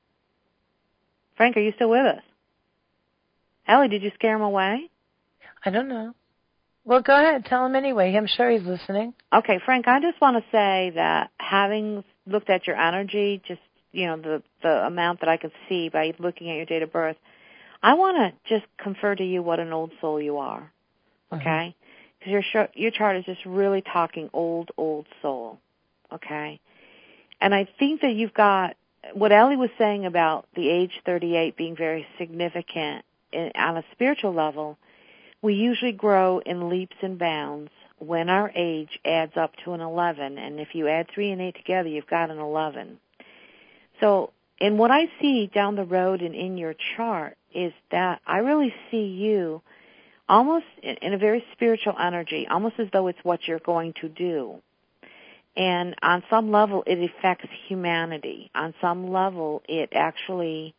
Frank, are you still with us? Allie, did you scare him away?
I don't know. Well, go ahead. Tell him anyway. I'm sure he's listening.
Okay, Frank, I just want to say that having looked at your energy, just, the amount that I could see by looking at your date of birth, I want to just confer to you what an old soul you are, okay? Because your chart is just really talking old soul, okay? And I think that you've got, what Ellie was saying about the age 38 being very significant on a spiritual level, we usually grow in leaps and bounds when our age adds up to an 11. And if you add 3 and 8 together, you've got an 11. So, in what I see down the road and in your chart is that I really see you almost in a very spiritual energy, almost as though it's what you're going to do. And on some level, it affects humanity. On some level, it actually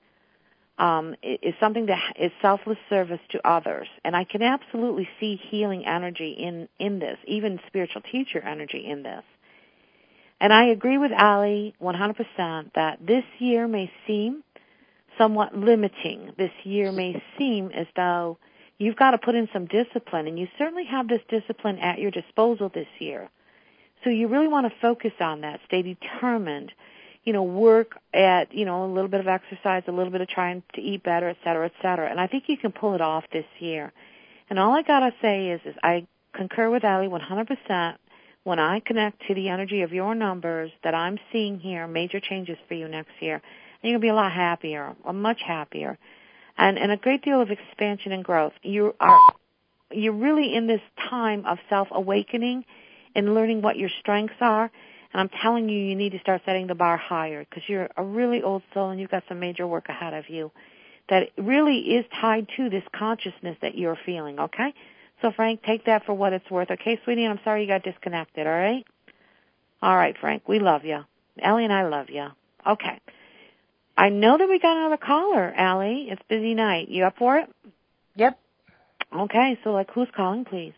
is something that is selfless service to others. And I can absolutely see healing energy in this, even spiritual teacher energy in this. And I agree with Allie 100% that this year may seem somewhat limiting. This year may seem as though you've got to put in some discipline, and you certainly have this discipline at your disposal this year. So you really want to focus on that, stay determined, work at, a little bit of exercise, a little bit of trying to eat better, et cetera, et cetera. And I think you can pull it off this year. And all I got to say is I concur with Allie 100% when I connect to the energy of your numbers that I'm seeing here, major changes for you next year. And you're going to be a lot happier, much happier, and a great deal of expansion and growth. You're really in this time of self-awakening and learning what your strengths are. And I'm telling you, you need to start setting the bar higher because you're a really old soul and you've got some major work ahead of you that really is tied to this consciousness that you're feeling, okay? So, Frank, take that for what it's worth. Okay, sweetie, and I'm sorry you got disconnected, all right? All right, Frank, we love you. Allie and I love you. Okay. I know that we got another caller, Allie. It's a busy night. You up for it?
Yep.
Okay, so, who's calling, please?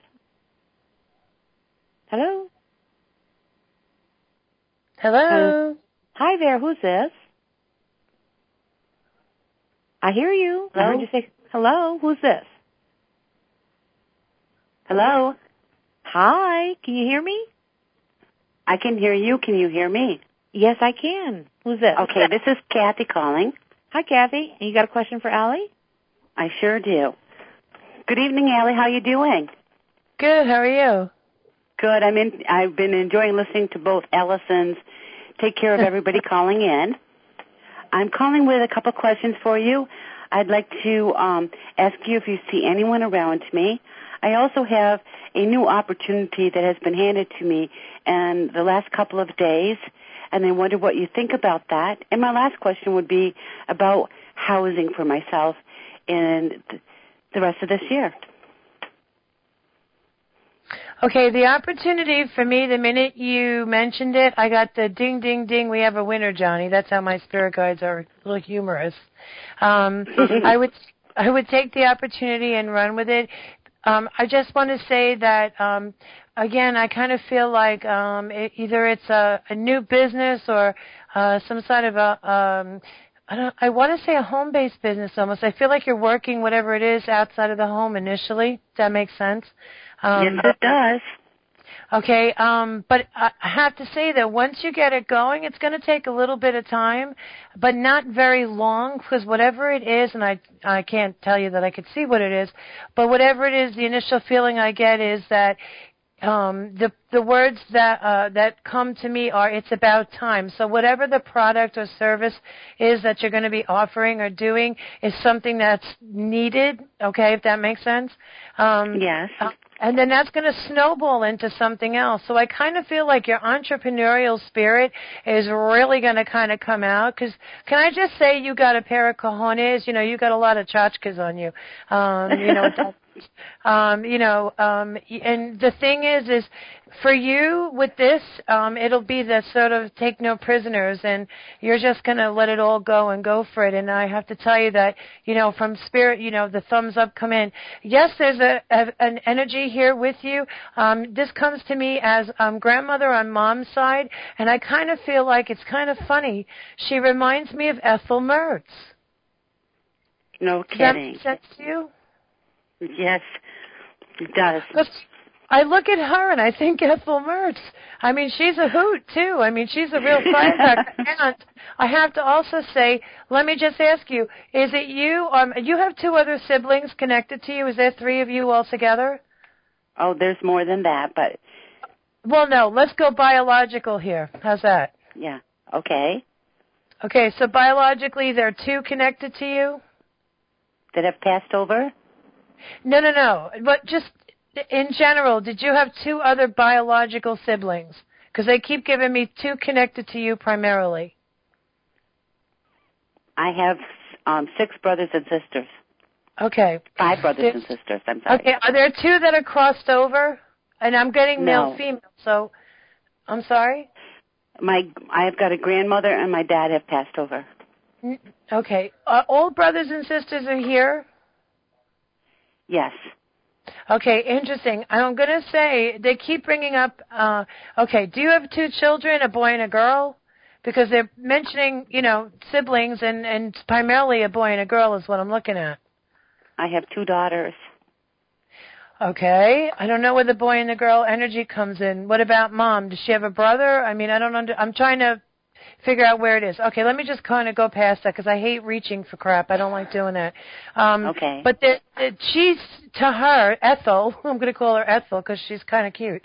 Hello?
Hello?
Hi there, who's this? I hear you.
Hello?
I heard you say, hello, who's this?
Hello?
Hi, can you hear me?
I can hear you. Can you hear me?
Yes, I can. Who's this?
Okay, this is Kathy calling.
Hi, Kathy. And you got a question for Allie?
I sure do. Good evening, Allie. How you doing?
Good. How are you?
Good. I've been enjoying listening to both Allisons take care of everybody calling in. I'm calling with a couple questions for you. I'd like to ask you if you see anyone around me. I also have a new opportunity that has been handed to me in the last couple of days, and I wonder what you think about that. And my last question would be about housing for myself. in the rest of this year.
Okay, the opportunity for me, the minute you mentioned it, I got the ding, ding, ding, we have a winner, Johnny. That's how my spirit guides are a little humorous. I would take the opportunity and run with it. I just want to say that, again, I kind of feel like either it's a new business or some sort of I want to say a home-based business almost. I feel like you're working whatever it is outside of the home initially. Does that make sense?
Yes, it does.
Okay, but I have to say that once you get it going, it's going to take a little bit of time, but not very long, because whatever it is, and I can't tell you that I could see what it is, but whatever it is, the initial feeling I get is that the words that come to me are, it's about time. So whatever the product or service is that you're going to be offering or doing is something that's needed, okay, if that makes sense?
Yes.
And then that's going to snowball into something else. So I kind of feel like your entrepreneurial spirit is really going to kind of come out. Because can I just say you got a pair of cojones? You know, you got a lot of tchotchkes on you. And the thing is for you with this, it'll be the sort of take no prisoners, and you're just going to let it all go and go for it. And I have to tell you that, from spirit, the thumbs up come in. Yes, there's an energy here with you. This comes to me as grandmother on mom's side, and I kind of feel like it's kind of funny. She reminds me of Ethel Mertz.
No kidding.
Does that make sense to you?
Yes, it does.
I look at her and I think Ethel Mertz. I mean, she's a hoot, too. I mean, she's a real firecracker. And I have to also say, let me just ask you, is it you? You have two other siblings connected to you. Is there three of you all together?
Oh, there's more than that, but...
Well, no, let's go biological here. How's that?
Yeah, okay.
Okay, so biologically, there are two connected to you?
That have passed over?
No. But just in general, did you have two other biological siblings? Because they keep giving me two connected to you primarily.
I have 6 brothers and sisters.
Okay.
5 brothers and sisters, I'm sorry.
Okay, are there two that are crossed over? And I'm getting
No.
male-female, so I'm sorry?
I have got a grandmother and my dad have passed over.
Okay. All brothers and sisters are here?
Yes.
Okay, interesting. I'm going to say, they keep bringing up, okay, do you have 2 children, a boy and a girl? Because they're mentioning, siblings, and primarily a boy and a girl is what I'm looking at.
I have 2 daughters.
Okay. I don't know where the boy and the girl energy comes in. What about mom? Does she have a brother? I mean, I'm trying to figure out where it is. Okay, let me just kind of go past that because I hate reaching for crap. I don't like doing that.
Okay.
But she's, to her, Ethel, I'm going to call her Ethel because she's kind of cute.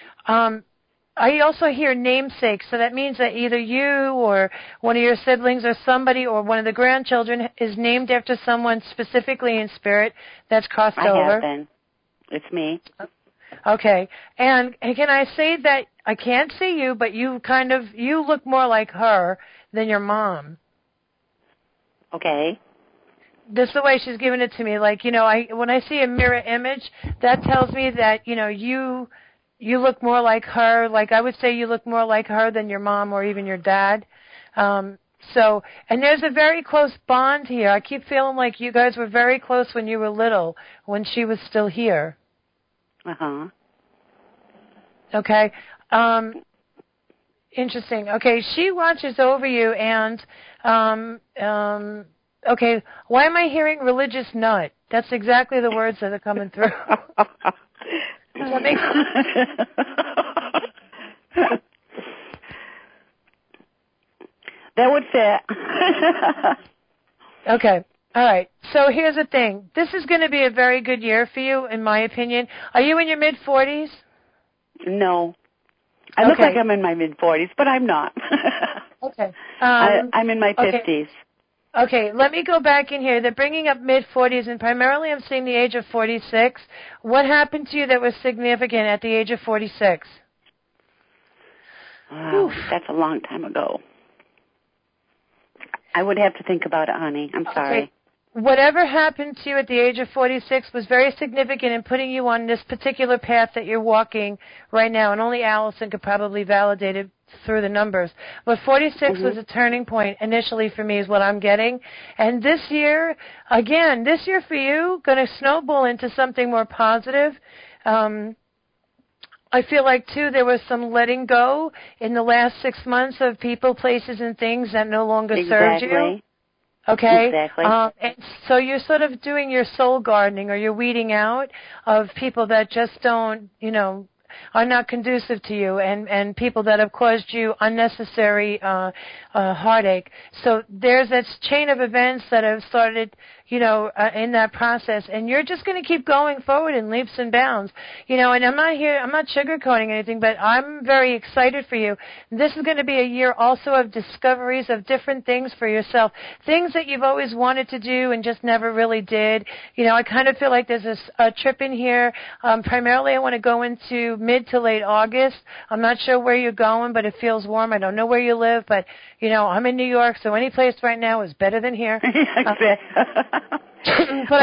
I also hear namesake, so that means that either you or one of your siblings or somebody or one of the grandchildren is named after someone specifically in spirit that's crossed over.
I have been. It's me.
Okay. And can I say that I can't see you, but you look more like her than your mom.
Okay.
This is the way she's giving it to me. Like, when I see a mirror image, that tells me that, you look more like her. Like, I would say you look more like her than your mom or even your dad. And there's a very close bond here. I keep feeling like you guys were very close when you were little, when she was still here.
Uh-huh.
Okay. Interesting. Okay, she watches over you, and okay, why am I hearing religious nut? That's exactly the words that are coming through. That makes
That would fit.
Okay. All right. So here's the thing. This is going to be a very good year for you, in my opinion. Are you in your mid-40s?
No. I look like I'm in my mid-40s, but I'm not.
Okay.
I'm in my 50s.
Okay, let me go back in here. They're bringing up mid-40s, and primarily I'm seeing the age of 46. What happened to you that was significant at the age of 46?
Wow, that's a long time ago. I would have to think about it, honey. I'm sorry.
whatever happened to you at the age of 46 was very significant in putting you on this particular path that you're walking right now, and only Allison could probably validate it through the numbers. But 46 was a turning point initially for me is what I'm getting. And this year for you, going to snowball into something more positive. I feel like, too, there was some letting go in the last 6 months of people, places, and things that no longer served you. Okay?
Exactly.
And so you're sort of doing your soul gardening, or you're weeding out of people that just don't, are not conducive to you, and people that have caused you unnecessary heartache. So there's this chain of events that have started, in that process, and you're just going to keep going forward in leaps and bounds. And I'm not sugarcoating anything, but I'm very excited for you. This is going to be a year also of discoveries of different things for yourself, things that you've always wanted to do and just never really did. I kind of feel like there's a trip in here. Primarily, I want to go into mid to late August. I'm not sure where you're going, but it feels warm. I don't know where you live, but, I'm in New York, so any place right now is better than here. But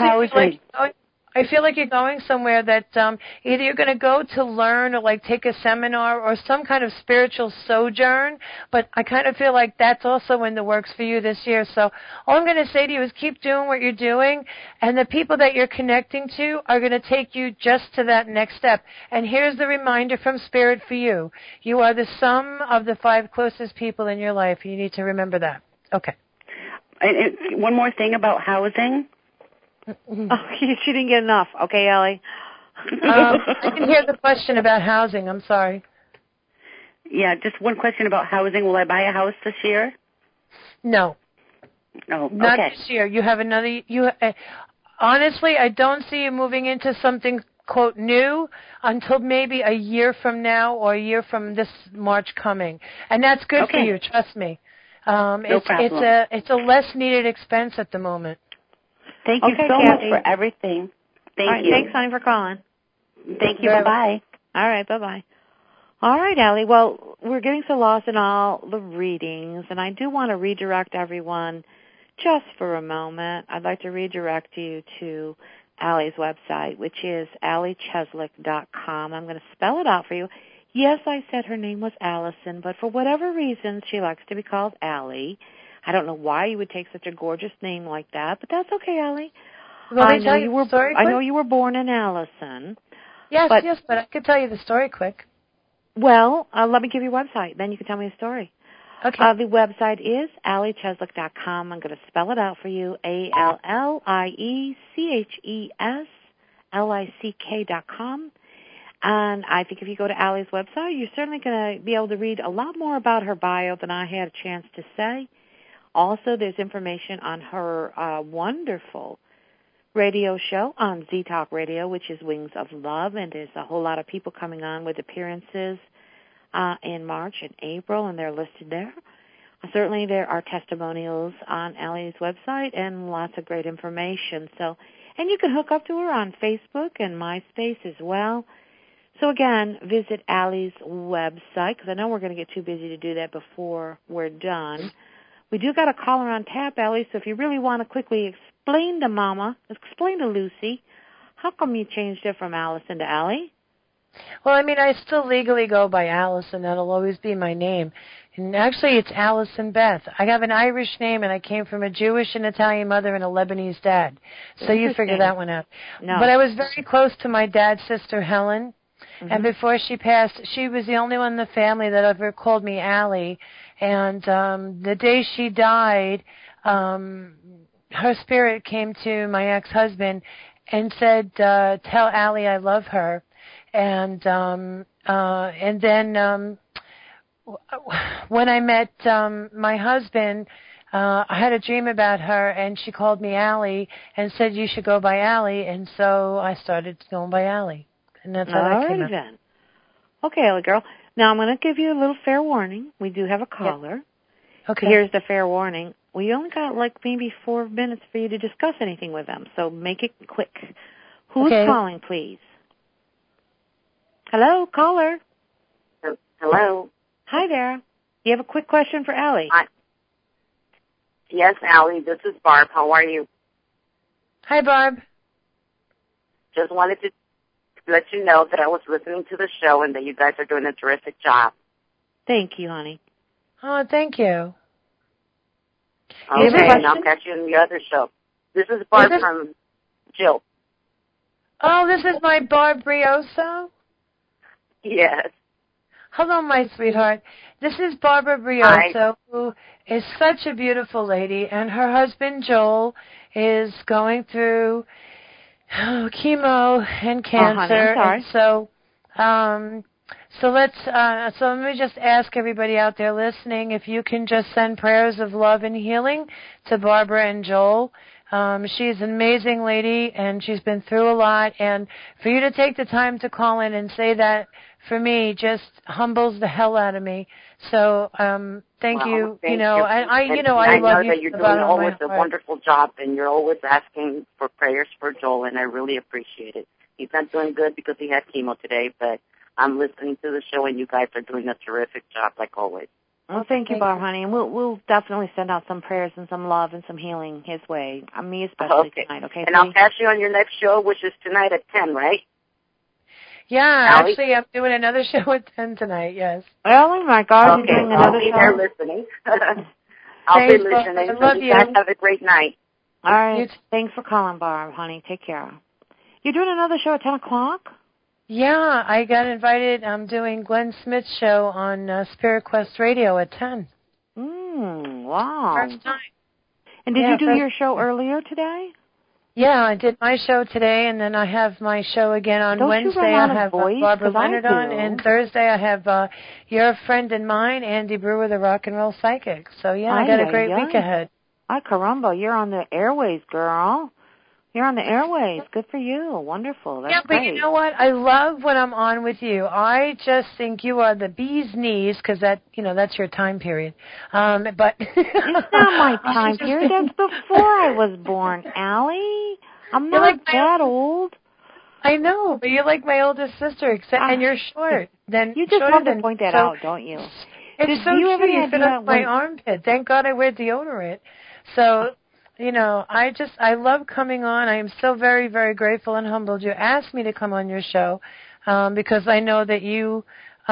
I feel like you're going somewhere that either you're going to go to learn or like take a seminar or some kind of spiritual sojourn, but I kind of feel like that's also in the works for you this year. So all I'm going to say to you is keep doing what you're doing, and the people that you're connecting to are going to take you just to that next step. And here's the reminder from Spirit for you. You are the sum of the 5 closest people in your life. You need to remember that. Okay.
And one more thing about housing.
Oh, she didn't get enough. Okay, Allie.
I didn't hear the question about housing. I'm sorry.
Yeah, just one question about housing. Will I buy a house this year?
No.
Oh, okay.
Not this year. You have another. Honestly, I don't see you moving into something, quote, new until maybe a year from now or a year from this March coming. And that's good for you, trust me.
No problem.
It's a less needed expense at the moment.
Thank you so much for everything. Thank you.
Thanks, honey, for calling.
Thank you. Bye-bye.
All right, bye-bye. All right, Allie. Well, we're getting so lost in all the readings, and I do want to redirect everyone just for a moment. I'd like to redirect you to Allie's website, which is AllieCheslick.com. I'm going to spell it out for you. Yes, I said her name was Allison, but for whatever reason, she likes to be called Allie. I don't know why you would take such a gorgeous name like that, but that's okay, Allie. I know you were born in Allison.
Yes, but I could tell you the story quick.
Well, let me give you a website. Then you can tell me a story.
Okay.
The website is AllieCheslick.com. I'm going to spell it out for you, AllieCheslick.com. And I think if you go to Allie's website, you're certainly going to be able to read a lot more about her bio than I had a chance to say. Also, there's information on her wonderful radio show on Z-Talk Radio, which is Wings of Love, and there's a whole lot of people coming on with appearances in March and April, and they're listed there. Certainly, there are testimonials on Allie's website and lots of great information. And you can hook up to her on Facebook and MySpace as well. So again, visit Allie's website, because I know we're going to get too busy to do that before we're done. We do got a caller on tap, Allie, so if you really want to quickly explain to Lucy, how come you changed it from Allison to Allie?
Well, I still legally go by Allison. That'll always be my name. And actually, it's Allison Beth. I have an Irish name, and I came from a Jewish and Italian mother and a Lebanese dad. So you figure that one out.
No.
But I was very close to my dad's sister, Helen. Mm-hmm. And before she passed, she was the only one in the family that ever called me Allie. And the day she died, her spirit came to my ex-husband and said, "Tell Allie I love her." And then when I met my husband, I had a dream about her, and she called me Allie and said, "You should go by Allie." And so I started going by Allie. And that's how that came out.
Then. Okay, Allie girl. Now I'm going to give you a little fair warning. We do have a caller.
Yep. Okay.
Here's the fair warning. We only got maybe 4 minutes for you to discuss anything with them, so make it quick. Who's calling, please? Hello, caller.
Hello.
Hi there. You have a quick question for Allie?
Yes, Allie. This is Barb. How are you?
Hi, Barb.
Just wanted to let you know that I was listening to the show and that you guys are doing a terrific job.
Thank you, honey.
Oh, thank you.
Okay, and I'll catch you in the other show. This is Barb from Jill.
Oh, this is my Barb Brioso?
Yes.
Hello, my sweetheart. This is Barbara Brioso, who is such a beautiful lady, and her husband, Joel, is going through chemo and cancer.
I'm sorry.
And so let me just ask everybody out there listening if you can just send prayers of love and healing to Barbara and Joel. She's an amazing lady, and she's been through a lot. And for you to take the time to call in and say that, for me, just humbles the hell out of me. So thank you.
Thank you.
I love you.
I know that you're doing always a wonderful job, and you're always asking for prayers for Joel, and I really appreciate it. He's not doing good because he had chemo today, but I'm listening to the show, and you guys are doing a terrific job, like always.
Well, thank you, Barb, honey. And we'll definitely send out some prayers and some love and some healing his way. Me especially tonight, okay?
And I'll catch you on your next show, which is tonight at 10, right?
Yeah, actually, I'm doing another show at 10 tonight, yes.
Oh, my God, you're doing another show?
I'll be there listening. I'll be listening.
I love you.
You guys have a great night.
All right. Thanks for calling, Barb, honey. Take care. You're doing another show at 10 o'clock?
Yeah, I got invited. I'm doing Glenn Smith's show on Spirit Quest Radio at 10.
Wow.
First time.
And did you do your show earlier today?
Yeah, I did my show today, and then I have my show again on Wednesday.
I
have Barbara Leonard on, and Thursday I have your friend and mine, Andy Brewer, the rock and roll psychic. So, yeah, I got a great week ahead.
Ay, caramba, you're on the airways, girl. You're on the airways. Good for you. Wonderful. That's
great. But you know what? I love when I'm on with you. I just think you are the bee's knees because that's your time period. But
it's not my time period. That's before I was born, Allie. I'm not that old.
I know, but you're like my oldest sister, and you're short.
You just love to point that out, don't you?
It's so true. You fit up my armpit. Thank God I wear deodorant. So. I love coming on. I am so very, very grateful and humbled you asked me to come on your show because I know that you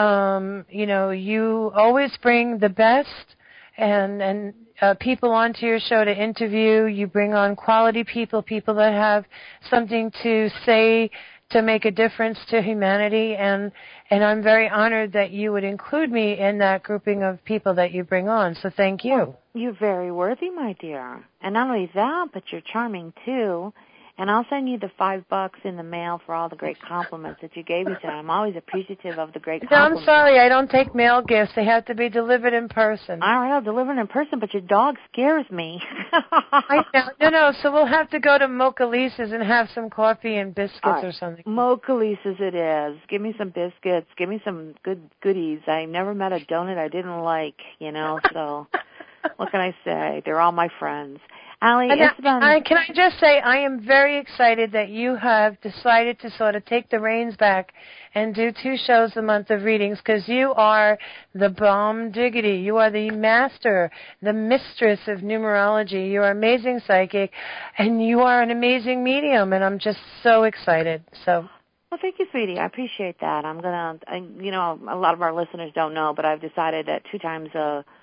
always bring the best and people onto your show to interview. You bring on quality people that have something to say to make a difference to humanity, and I'm very honored that you would include me in that grouping of people that you bring on, so thank you.
Well, you're very worthy, my dear. And not only that, but you're charming, too. And I'll send you the $5 in the mail for all the great compliments that you gave me today. I'm always appreciative of the great compliments.
No, I'm sorry, I don't take mail gifts. They have to be delivered in person.
All right, I'll deliver it in person, but your dog scares me.
I know. No, so we'll have to go to Mocha Lisa's and have some coffee and biscuits or something.
Mocha Lisa's it is. Give me some biscuits. Give me some good goodies. I never met a donut I didn't like, so what can I say? They're all my friends. Allie,
can I just say I am very excited that you have decided to sort of take the reins back and do 2 shows a month of readings because you are the bomb diggity. You are the master, the mistress of numerology. You are amazing psychic, and you are an amazing medium, and I'm just so excited. So.
Well, thank you, sweetie. I appreciate that. I'm going to, a lot of our listeners don't know, but I've decided that 2 times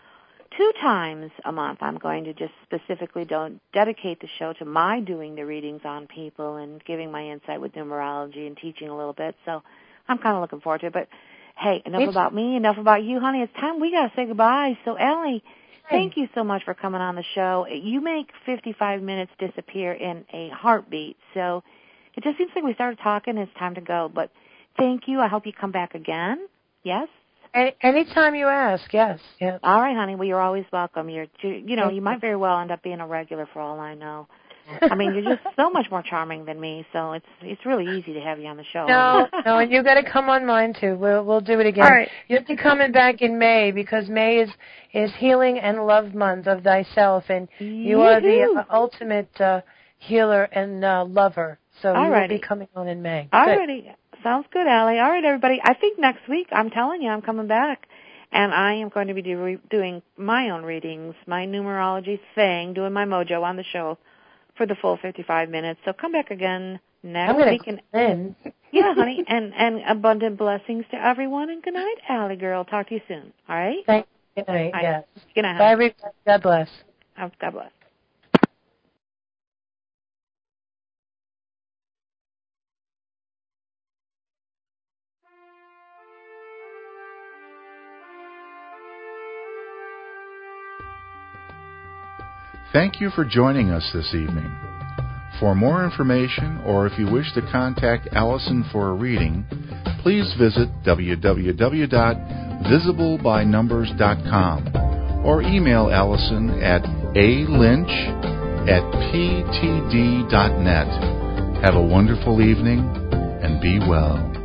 a month, I'm going to just specifically dedicate the show to my doing the readings on people and giving my insight with numerology and teaching a little bit. So I'm kind of looking forward to it. But, hey, enough about me, enough about you, honey. It's time we got to say goodbye. So, Allie, thank you so much for coming on the show. You make 55 minutes disappear in a heartbeat. So it just seems like we started talking. It's time to go. But thank you. I hope you come back again. Yes?
Anytime you ask, yes. Yeah.
All right, honey. Well, you're always welcome. You might very well end up being a regular for all I know. I mean, you're just so much more charming than me, so it's really easy to have you on the show.
No, and you got to come on mine too. We'll do it again.
All right.
You'll be coming back in May because May is Healing and Love Month of thyself, and you are the ultimate healer and lover. So you will be coming on in May.
All righty. Sounds good, Allie. All right, everybody. I think next week, I'm telling you, I'm coming back. And I am going to be doing my own readings, my numerology thing, doing my mojo on the show for the full 55 minutes. So come back again next week. Yeah, honey, and abundant blessings to everyone. And good night, Allie girl. Talk to you soon. All right?
Thank you. Good night. Yes.
Good night.
Bye, everybody. God bless.
God bless.
Thank you for joining us this evening. For more information, or if you wish to contact Allison for a reading, please visit www.visiblebynumbers.com or email Allison at alynch@ptd.net. Have a wonderful evening and be well.